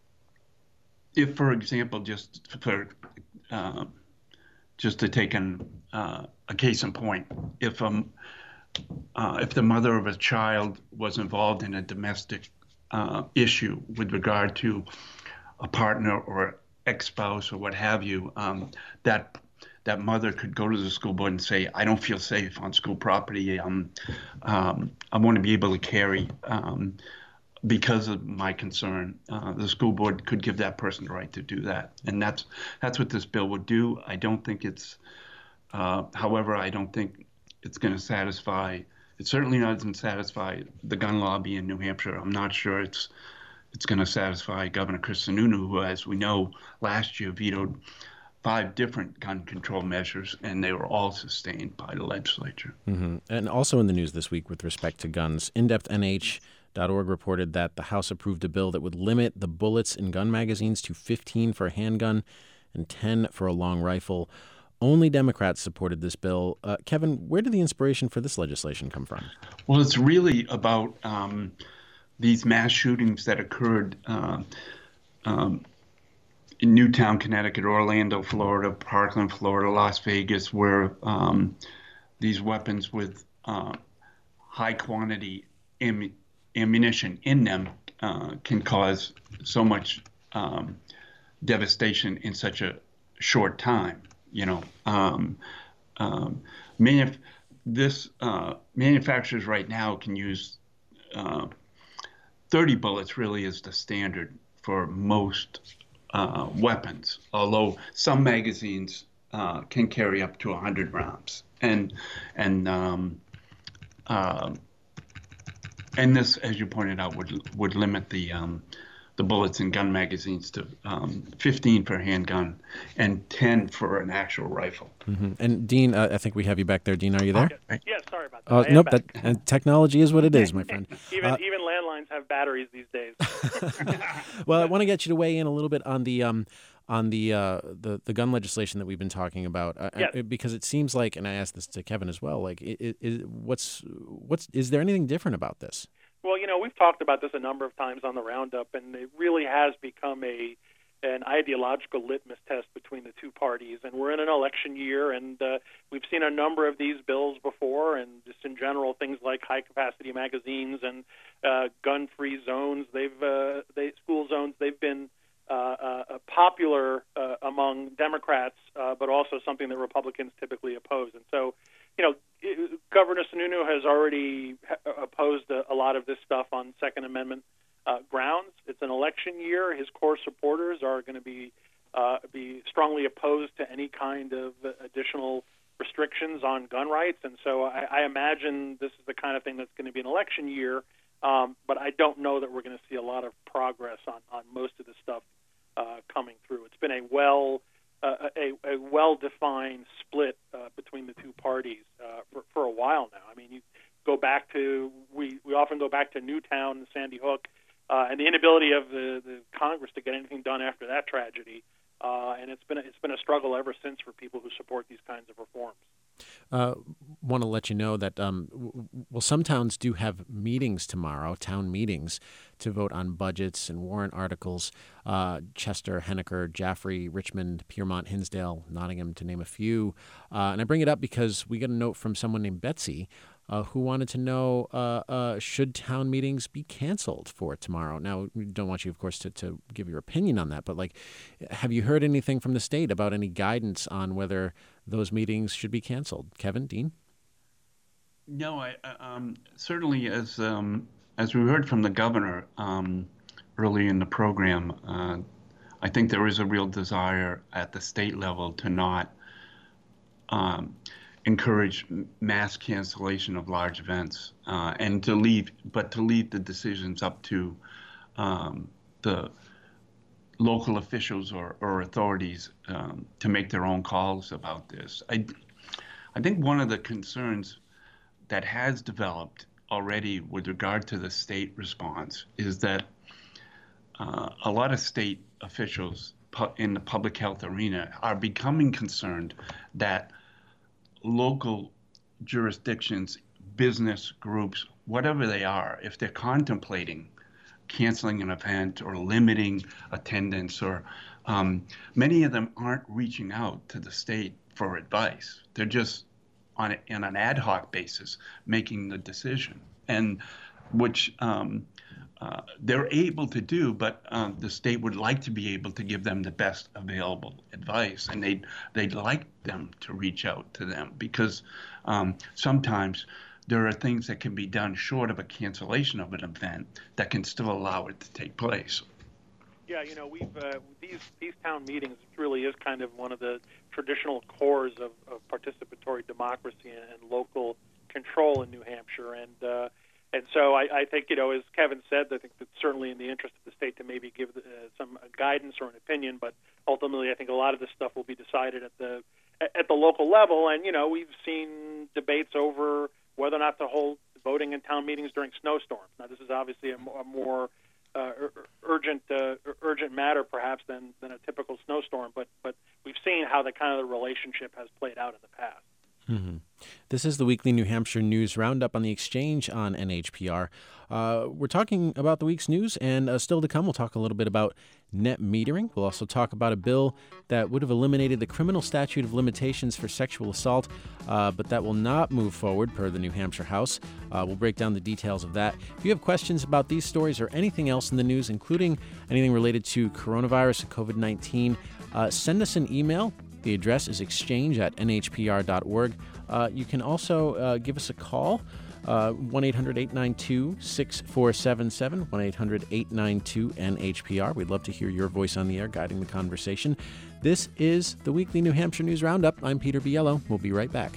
if, for example, just for uh, just to take an, uh, a case in point, if um, uh, if the mother of a child was involved in a domestic uh, issue with regard to a partner or ex-spouse or what have you, um, that that mother could go to the school board and say, I don't feel safe on school property. Um, um, I want to be able to carry um, because of my concern. Uh, the school board could give that person the right to do that. And that's that's what this bill would do. I don't think it's, uh, however, I don't think it's going to satisfy, it certainly doesn't satisfy the gun lobby in New Hampshire. I'm not sure it's it's going to satisfy Governor Chris Sununu, who, as we know, last year vetoed five different gun control measures, and they were all sustained by the legislature. Mm-hmm. And also in the news this week with respect to guns, in depth N H dot org reported that the House approved a bill that would limit the bullets in gun magazines to fifteen for a handgun and ten for a long rifle. Only Democrats supported this bill. Uh, Kevin, where did the inspiration for this legislation come from? Well, it's really about um, these mass shootings that occurred uh, um, in Newtown, Connecticut, Orlando, Florida, Parkland, Florida, Las Vegas, where um, these weapons with uh, high quantity am- ammunition in them uh, can cause so much um, devastation in such a short time. You know, um, um, manuf- this uh, manufacturers right now can use uh, thirty bullets really is the standard for most Uh, weapons, although some magazines uh, can carry up to one hundred rounds, and and um, uh, and this, as you pointed out, would would limit the um, the bullets in gun magazines to um, fifteen for a handgun and ten for an actual rifle. Mm-hmm. And Dean, uh, I think we have you back there. Dean, are you there? Okay. Yeah, sorry about that. Uh, nope, that, and technology is what it is, my friend. even uh, even landlines have batteries these days. Well, I want to get you to weigh in a little bit on the um, on the uh, the the gun legislation that we've been talking about, uh, yes. uh, because it seems like, and I asked this to Kevin as well, like, it, it, what's what's is there anything different about this? Well, you know, we've talked about this a number of times on the Roundup, and it really has become a an ideological litmus test between the two parties. And we're in an election year, and uh, we've seen a number of these bills before, and just in general, things like high-capacity magazines and uh, gun-free zones, they've uh, they school zones, they've been uh, uh, popular uh, among Democrats, uh, but also something that Republicans typically oppose. And so, you know, Governor Sununu has already opposed a, a lot of this stuff on Second Amendment uh, grounds. It's an election year. His core supporters are going to be uh, be strongly opposed to any kind of additional restrictions on gun rights. And so I, I imagine this is the kind of thing that's going to be an election year. Um, but I don't know that we're going to see a lot of progress on, on most of the stuff uh, coming through. It's been a well Uh, a, a well-defined split uh, between the two parties uh, for, for a while now. I mean, you go back to we, we often go back to Newtown and Sandy Hook, uh, and the inability of the, the Congress to get anything done after that tragedy. Uh, and it's been a, it's been a struggle ever since for people who support these kinds of reforms. Uh, want to let you know that, um, w- well, some towns do have meetings tomorrow, town meetings, to vote on budgets and warrant articles. Uh, Chester, Henniker, Jaffrey, Richmond, Piermont, Hinsdale, Nottingham, to name a few. Uh, and I bring it up because we got a note from someone named Betsy uh, who wanted to know, uh, uh, should town meetings be canceled for tomorrow? Now, we don't want you, of course, to, to give your opinion on that, but, like, have you heard anything from the state about any guidance on whether those meetings should be canceled? Kevin, Dean? No, I um, certainly as um, as we heard from the governor um, early in the program, uh, I think there is a real desire at the state level to not um, encourage mass cancellation of large events, uh, and to leave, but to leave the decisions up to um, the local officials or, or authorities um, to make their own calls about this. I, I think one of the concerns that has developed already with regard to the state response is that uh, a lot of state officials pu- in the public health arena are becoming concerned that local jurisdictions, business groups, whatever they are, if they're contemplating canceling an event or limiting attendance, or um, many of them aren't reaching out to the state for advice. They're just on, a, on an ad hoc basis making the decision, and which um, uh, they're able to do, but um, the state would like to be able to give them the best available advice, and they'd, they'd like them to reach out to them, because um, sometimes there are things that can be done short of a cancellation of an event that can still allow it to take place. Yeah, you know, we've uh, these these town meetings really is kind of one of the traditional cores of, of participatory democracy and, and local control in New Hampshire, and uh, and so I, I think, you know, as Kevin said, I think that's certainly in the interest of the state to maybe give uh, some guidance or an opinion, but ultimately I think a lot of this stuff will be decided at the at the local level, and you know, we've seen debates over whether or not to hold voting in town meetings during snowstorms. Now, this is obviously a more, a more uh, urgent uh, urgent matter, perhaps, than, than a typical snowstorm. But but we've seen how the kind of the relationship has played out in the past. Mm-hmm. This is the weekly New Hampshire News Roundup on the Exchange on N H P R. Uh, we're talking about the week's news, and uh, still to come, we'll talk a little bit about net metering. We'll also talk about a bill that would have eliminated the criminal statute of limitations for sexual assault, uh, but that will not move forward per the New Hampshire House. Uh, we'll break down the details of that. If you have questions about these stories or anything else in the news, including anything related to coronavirus and covid nineteen, uh, send us an email. The address is exchange at n h p r dot org. Uh, you can also uh, give us a call, uh, one eight hundred eight nine two six four seven seven, one eight hundred eight nine two N H P R. We'd love to hear your voice on the air guiding the conversation. This is the weekly New Hampshire News Roundup. I'm Peter Biello. We'll be right back.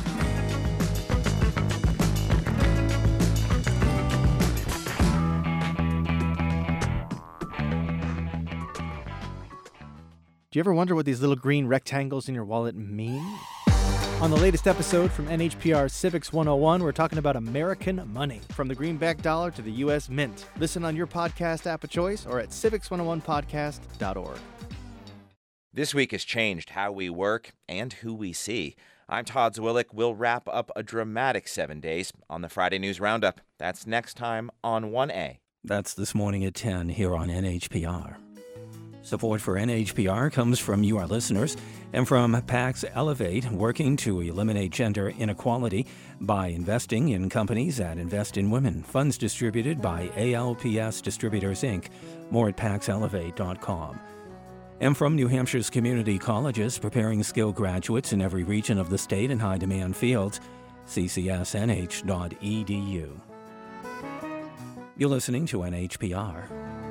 Do you ever wonder what these little green rectangles in your wallet mean? On the latest episode from N H P R Civics one oh one, we're talking about American money, from the greenback dollar to the U S Mint. Listen on your podcast app of choice or at civics one oh one podcast dot org. This week has changed how we work and who we see. I'm Todd Zwillick. We'll wrap up a dramatic seven days on the Friday News Roundup. That's next time on one A. That's this morning at ten here on N H P R. Support for N H P R comes from you, our listeners, and from PAX Elevate, working to eliminate gender inequality by investing in companies that invest in women. Funds distributed by A L P S Distributors, Incorporated. More at pax elevate dot com. And from New Hampshire's community colleges, preparing skilled graduates in every region of the state in high-demand fields, c c s n h dot e d u. You're listening to N H P R.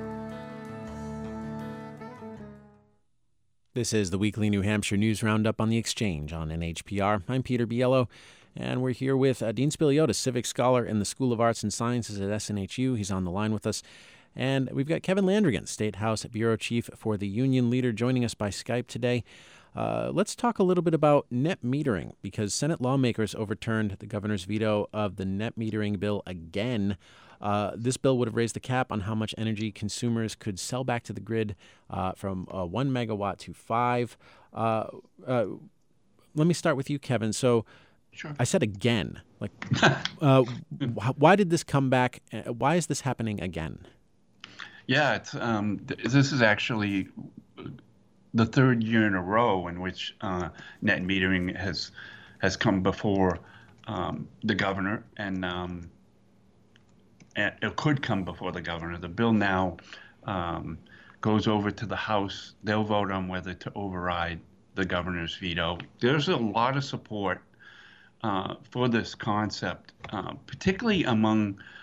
This is the weekly New Hampshire News Roundup on the Exchange on N H P R. I'm Peter Biello, and we're here with uh, Dean Spiliotis, Civic Scholar in the School of Arts and Sciences at S N H U. He's on the line with us. And we've got Kevin Landrigan, State House Bureau Chief for the Union Leader, joining us by Skype today. Uh, let's talk a little bit about net metering, because Senate lawmakers overturned the governor's veto of the net metering bill again. Uh, this bill would have raised the cap on how much energy consumers could sell back to the grid uh, from uh, one megawatt to five. Uh, uh, let me start with you, Kevin. So sure. I said again. Like, uh, why did this come back? Why is this happening again? Yeah, it's, um, th- this is actually the third year in a row in which uh, net metering has has come before um, the governor, and um, it could come before the governor. The bill now um, goes over to the House. They'll vote on whether to override the governor's veto. There's a lot of support uh, for this concept, uh, particularly among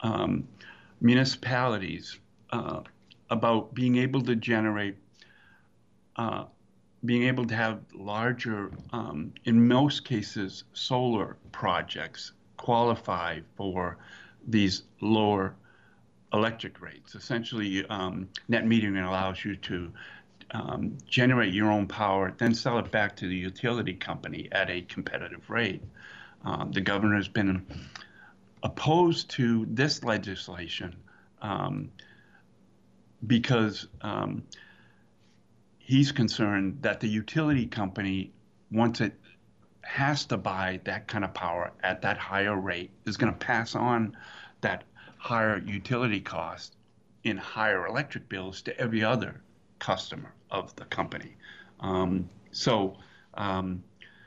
um, municipalities uh, about being able to generate, uh, being able to have larger, um, in most cases, solar projects qualify for these lower electric rates. Essentially, um, net metering allows you to um, generate your own power, then sell it back to the utility company at a competitive rate. Um, the governor has been opposed to this legislation um, because um, he's concerned that the utility company, once it has to buy that kind of power at that higher rate, is going to pass on that higher utility cost in higher electric bills to every other customer of the company. Um, so, um,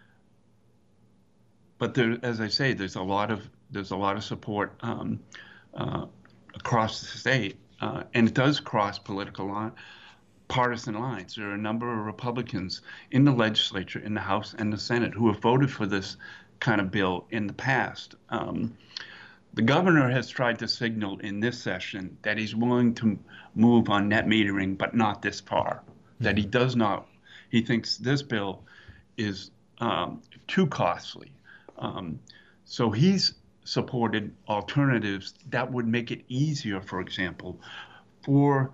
but there, as I say, there's a lot of there's a lot of support um, uh, across the state, uh, and it does cross political line, partisan lines. There are a number of Republicans in the legislature, in the House and the Senate, who have voted for this kind of bill in the past. Um, The governor has tried to signal in this session that he's willing to move on net metering, but not this far. Mm-hmm. That he does not, he thinks this bill is um, too costly. Um, so he's supported alternatives that would make it easier, for example, for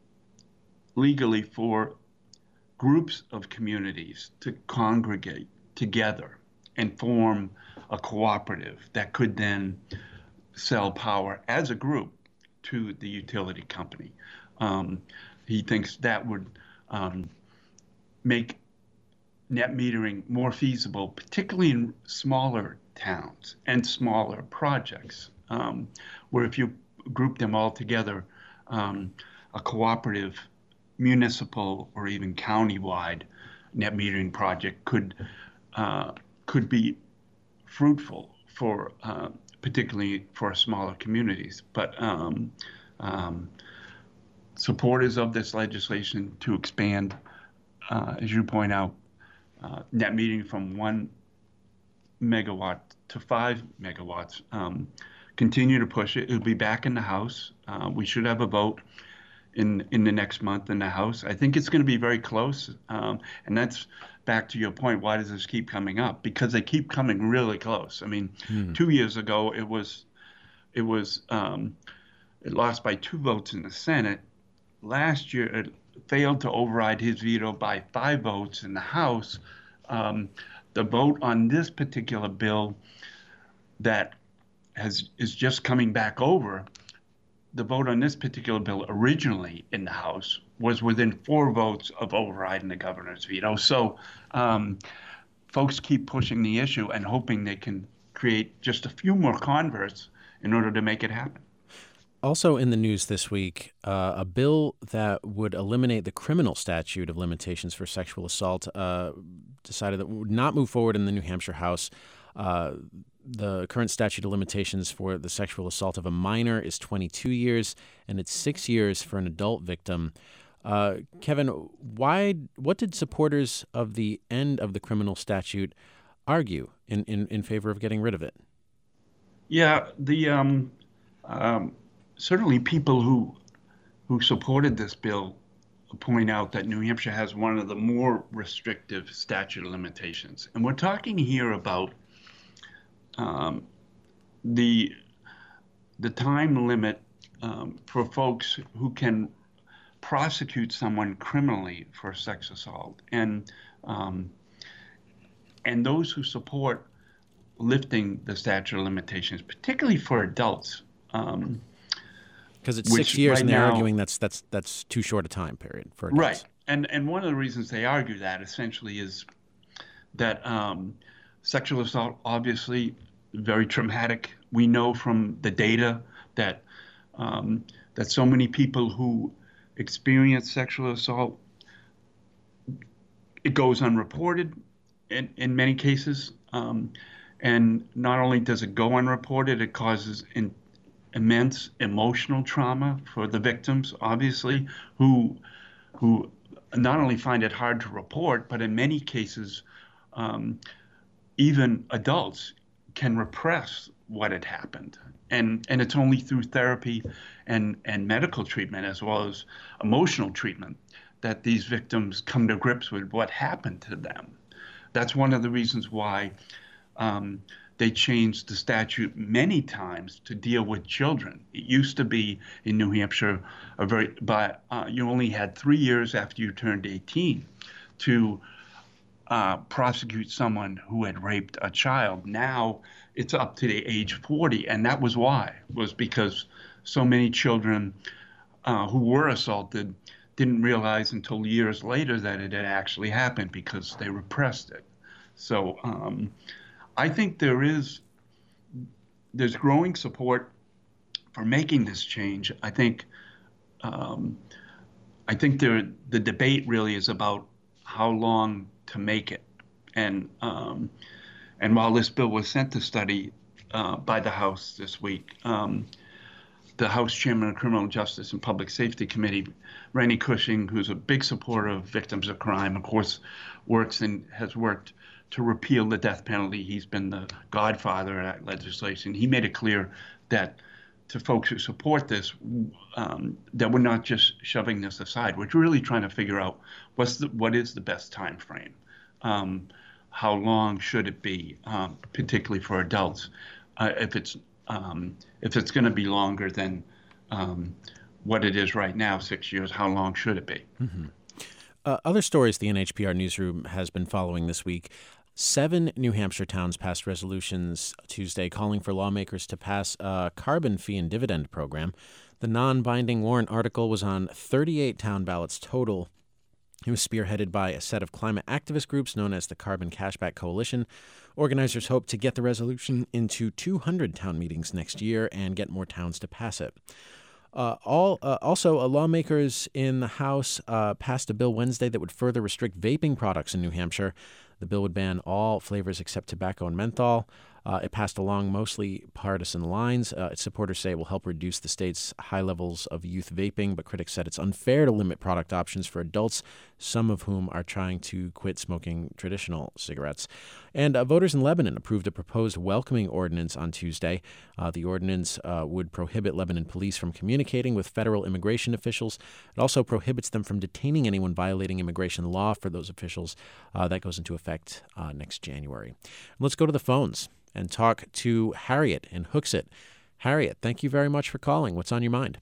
legally for groups of communities to congregate together and form a cooperative that could then sell power as a group to the utility company. Um, he thinks that would um, make net metering more feasible, particularly in smaller towns and smaller projects, um, where if you group them all together, um, a cooperative, municipal, or even county-wide net metering project could uh, could be fruitful for uh, particularly for smaller communities. But um, um, supporters of this legislation to expand, uh, as you point out, uh, net metering from one megawatt to five megawatts, um, continue to push it. It'll be back in the House. Uh, we should have a vote in in the next month in the House. I think it's going to be very close, um, and that's back to your point. Why does this keep coming up? Because they keep coming really close. I mean, hmm. two years ago it was it was um, it lost by two votes in the Senate. Last year it failed to override his veto by five votes in the House. Um, the vote on this particular bill that has is just coming back over. The vote on this particular bill originally in the House was within four votes of overriding the governor's veto. So um, folks keep pushing the issue and hoping they can create just a few more converts in order to make it happen. Also in the news this week, uh, a bill that would eliminate the criminal statute of limitations for sexual assault uh, decided that would not move forward in the New Hampshire House. Uh, the current statute of limitations for the sexual assault of a minor is twenty-two years, and it's six years for an adult victim. Uh, Kevin, why? What did supporters of the end of the criminal statute argue in, in, in favor of getting rid of it? Yeah, the um, um, certainly people who who supported this bill point out that New Hampshire has one of the more restrictive statute of limitations, and we're talking here about Um, the the time limit um, for folks who can prosecute someone criminally for sex assault, and um, and those who support lifting the statute of limitations, particularly for adults, um, because it's six years, right, and they're now, arguing that's that's that's too short a time period for adults. Right, and and one of the reasons they argue that essentially is that um, sexual assault, obviously, very traumatic. We know from the data that um, that so many people who experience sexual assault, it goes unreported in, in many cases. Um, and not only does it go unreported, it causes in, immense emotional trauma for the victims, obviously, who who not only find it hard to report, but in many cases, um, even adults can repress what had happened. And and it's only through therapy and, and medical treatment as well as emotional treatment that these victims come to grips with what happened to them. That's one of the reasons why um, they changed the statute many times to deal with children. It used to be in New Hampshire, a very, but uh, you only had three years after you turned eighteen to uh, prosecute someone who had raped a child. Now it's up to the age forty, and that was why, was because so many children uh, who were assaulted didn't realize until years later that it had actually happened because they repressed it. So um, I think there is, there's growing support for making this change. I think, um, I think there, the debate really is about how long to make it. And, um, and while this bill was sent to study uh, by the House this week, um, the House Chairman of Criminal Justice and Public Safety Committee, Rennie Cushing, who's a big supporter of victims of crime, of course, works and has worked to repeal the death penalty. He's been the godfather of that legislation. He made it clear that to folks who support this, um, that we're not just shoving this aside. We're really trying to figure out what's the, what is the best time frame. Um, how long should it be, um, particularly for adults? Uh, if it's um, if it's going to be longer than um, what it is right now, six years, how long should it be? Mm-hmm. Uh, other stories the N H P R newsroom has been following this week. Seven New Hampshire towns passed resolutions Tuesday calling for lawmakers to pass a carbon fee and dividend program. The non-binding warrant article was on thirty-eight town ballots total. It was spearheaded by a set of climate activist groups known as the Carbon Cashback Coalition. Organizers hope to get the resolution into two hundred town meetings next year and get more towns to pass it. Uh, all uh, also, uh, lawmakers in the House uh, passed a bill Wednesday that would further restrict vaping products in New Hampshire. The bill would ban all flavors except tobacco and menthol. Uh, it passed along mostly partisan lines. Uh, its supporters say it will help reduce the state's high levels of youth vaping, but critics said it's unfair to limit product options for adults, some of whom are trying to quit smoking traditional cigarettes. And uh, voters in Lebanon approved a proposed welcoming ordinance on Tuesday. Uh, the ordinance uh, would prohibit Lebanon police from communicating with federal immigration officials. It also prohibits them from detaining anyone violating immigration law for those officials. Uh, that goes into effect uh, next January. Let's go to the phones and talk to Harriet in Hooksett. Harriet, thank you very much for calling. What's on your mind?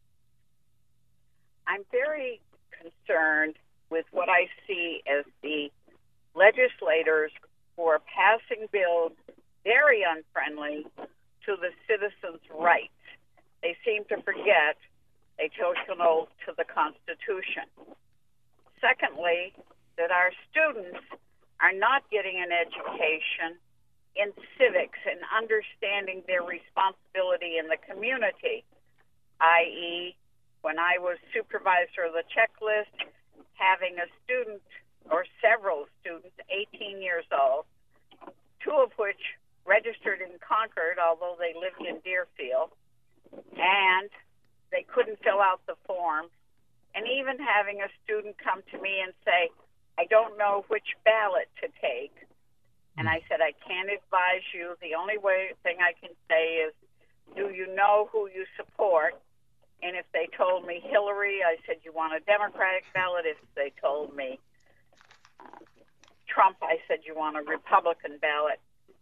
I'm very concerned with what I see as the legislators who are passing bills very unfriendly to the citizens' rights. They seem to forget a total oath to the Constitution. Secondly, that our students are not getting an education in civics and understanding their responsibility in the community, that is, when I was supervisor of the checklist, having a student or several students, eighteen years old, two of which registered in Concord, although they lived in Deerfield, and they couldn't fill out the form, and even having a student come to me and say, I don't know which ballot to take. And I said, I can't advise you. The only way thing I can say is, do you know who you support? And if they told me Hillary, I said, you want a Democratic ballot? If they told me uh, Trump, I said, you want a Republican ballot?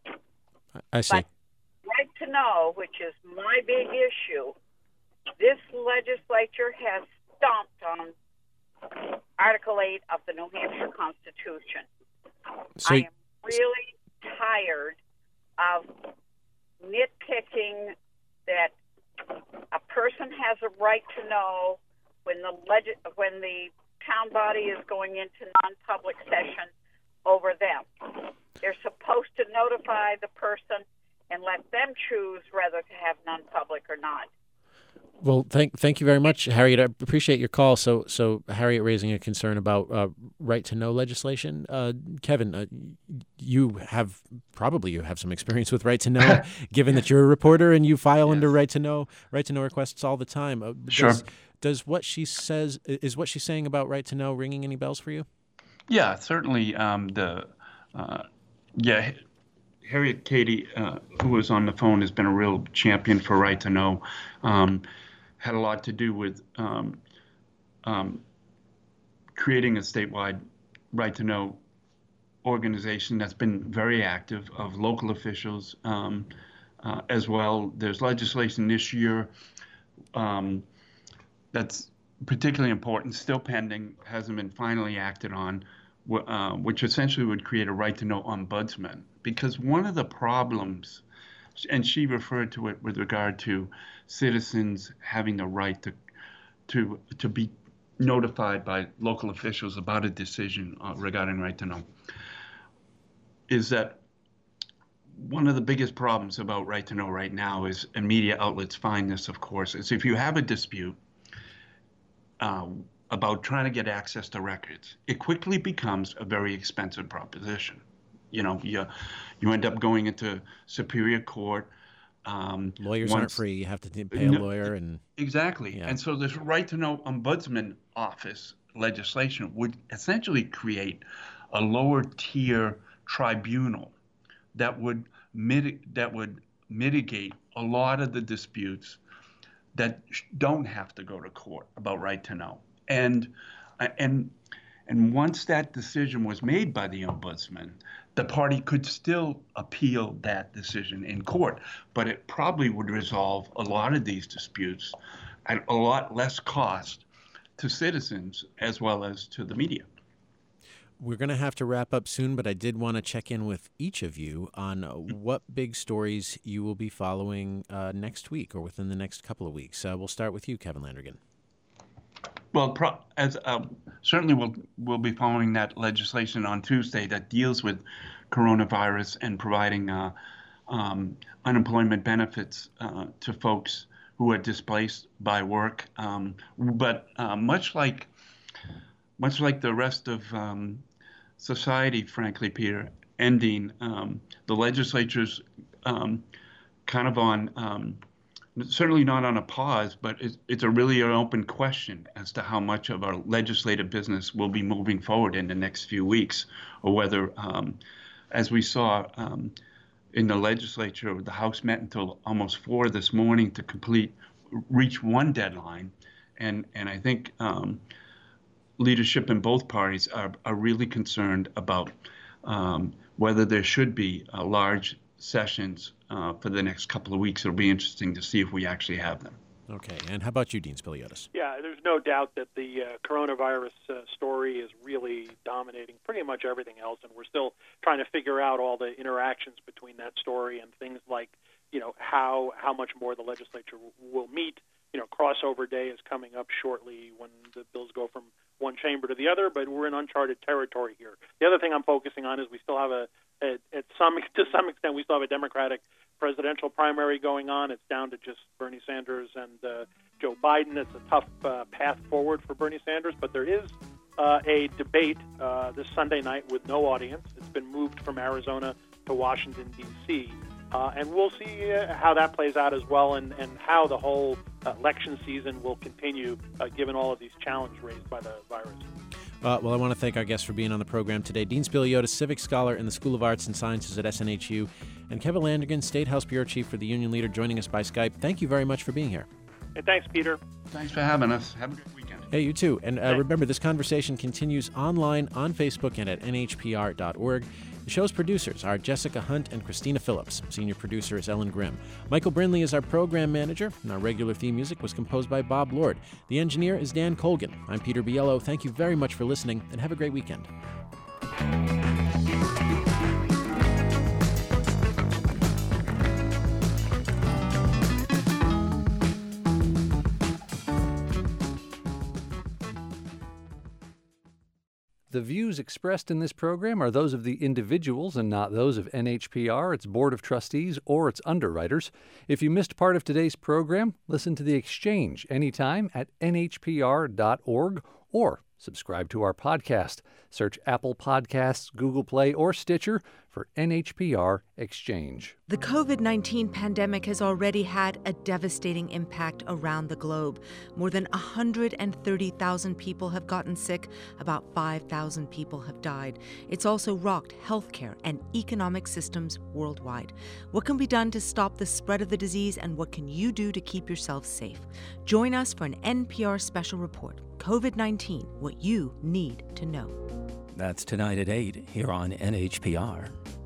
I see. But right to know, which is my big issue, this legislature has stomped on Article eight of the New Hampshire Constitution. So I am really tired of nitpicking that a person has a right to know when the leg- when the town body is going into non-public session over them. They're supposed to notify the person and let them choose whether to have non-public or not. Well, thank thank you very much, Harriet. I appreciate your call. So, so Harriet raising a concern about uh, right to know legislation. Uh, Kevin, uh, you have probably you have some experience with right to know, given that you're a reporter and you file yes. under right to know right to know requests all the time. Uh, sure. Does, does what she says is what she's saying about right to know ringing any bells for you? Yeah, certainly. Um, the uh, yeah. Harriet Katie, uh, who was on the phone, has been a real champion for Right to Know. Um, had a lot to do with um, um, creating a statewide Right to Know organization that's been very active, of local officials um, uh, as well. There's legislation this year um, that's particularly important, still pending, hasn't been finally acted on, uh, which essentially would create a Right to Know ombudsman. Because one of the problems, and she referred to it with regard to citizens having the right to to to be notified by local officials about a decision uh, regarding Right to Know, is that one of the biggest problems about Right to Know right now is, and media outlets find this, of course, is if you have a dispute uh, about trying to get access to records, it quickly becomes a very expensive proposition. You know, you, you end up going into Superior Court. Um, Lawyers once, aren't free. You have to pay a no, lawyer. and Exactly. Yeah. And so this Right to Know Ombudsman Office legislation would essentially create a lower tier tribunal that would mit- that would mitigate a lot of the disputes that don't have to go to court about Right to Know. And and and once that decision was made by the ombudsman, the party could still appeal that decision in court, but it probably would resolve a lot of these disputes at a lot less cost to citizens as well as to the media. We're going to have to wrap up soon, but I did want to check in with each of you on what big stories you will be following uh, next week or within the next couple of weeks. Uh, we'll start with you, Kevin Landrigan. Well, pro- as uh, certainly we'll we'll be following that legislation on Tuesday that deals with coronavirus and providing uh, um, unemployment benefits uh, to folks who are displaced by work. Um, but uh, much like much like the rest of um, society, frankly, Peter, ending um, the legislature's um, kind of on. Um, Certainly not on a pause, but it's, it's a really an open question as to how much of our legislative business will be moving forward in the next few weeks, or whether, um, as we saw um, in the legislature, the House met until almost four this morning to complete, reach one deadline, and and I think um, leadership in both parties are are really concerned about um, whether there should be a large sessions uh, for the next couple of weeks. It'll be interesting to see if we actually have them. Okay. And how about you, Dean Spiliotis? Yeah, there's no doubt that the uh, coronavirus uh, story is really dominating pretty much everything else, and we're still trying to figure out all the interactions between that story and things like, you know, how how much more the legislature w- will meet. You know, crossover day is coming up shortly when the bills go from one chamber to the other, but we're in uncharted territory here. The other thing I'm focusing on is we still have a At, at some to some extent, we still have a Democratic presidential primary going on. It's down to just Bernie Sanders and uh, Joe Biden. It's a tough uh, path forward for Bernie Sanders, but there is uh, a debate uh, this Sunday night with no audience. It's been moved from Arizona to Washington, D C, uh, and we'll see uh, how that plays out as well, and, and how the whole uh, election season will continue, uh, given all of these challenges raised by the virus. Uh, well, I want to thank our guests for being on the program today. Dean Spiliotis, Civics Scholar in the School of Arts and Sciences at S N H U, and Kevin Landrigan, State House Bureau Chief for the Union Leader, joining us by Skype. Thank you very much for being here. Hey, thanks, Peter. Thanks for having us. Have a good weekend. Hey, you too. And uh, remember, this conversation continues online on Facebook and at N H P R dot org. The show's producers are Jessica Hunt and Christina Phillips. Senior producer is Ellen Grimm. Michael Brindley is our program manager, and our regular theme music was composed by Bob Lord. The engineer is Dan Colgan. I'm Peter Biello. Thank you very much for listening, and have a great weekend. The views expressed in this program are those of the individuals and not those of N H P R, its Board of Trustees, or its underwriters. If you missed part of today's program, listen to The Exchange anytime at N H P R dot org or Subscribe to our podcast. Search Apple Podcasts, Google Play, or Stitcher for N H P R Exchange. The COVID nineteen pandemic has already had a devastating impact around the globe. More than one hundred thirty thousand people have gotten sick. About five thousand people have died. It's also rocked healthcare and economic systems worldwide. What can be done to stop the spread of the disease, and what can you do to keep yourself safe? Join us for an N P R special report, COVID nineteen, What You Need to Know. That's tonight at eight here on N H P R.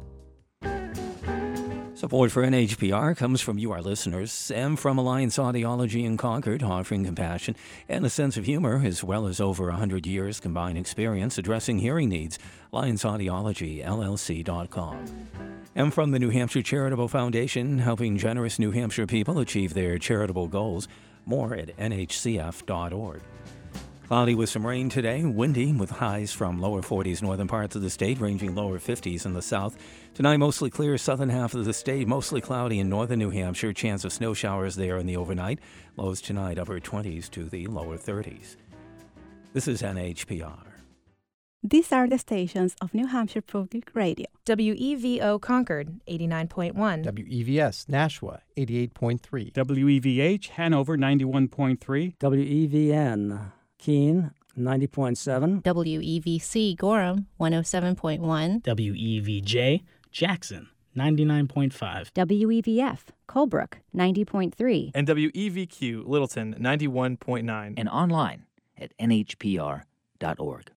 Support for N H P R comes from you, our listeners, and from Alliance Audiology in Concord, offering compassion and a sense of humor, as well as over one hundred years combined experience addressing hearing needs. Alliance Audiology L L C dot com. And from the New Hampshire Charitable Foundation, helping generous New Hampshire people achieve their charitable goals. More at N H C F dot org. Cloudy with some rain today, windy with highs from lower forties northern parts of the state, ranging lower fifties in the south. Tonight, mostly clear southern half of the state, mostly cloudy in northern New Hampshire. Chance of snow showers there in the overnight. Lows tonight upper twenties to the lower thirties. This is N H P R. These are the stations of New Hampshire Public Radio. W E V O Concord, eighty-nine point one. W E V S Nashua, eighty-eight point three. W E V H Hanover, ninety-one point three. W E V N Keene, ninety point seven. W E V C Gorham, one oh seven point one. W E V J Jackson, ninety-nine point five. W E V F Colebrook, ninety point three. And W E V Q Littleton, ninety-one point nine. And online at N H P R dot org.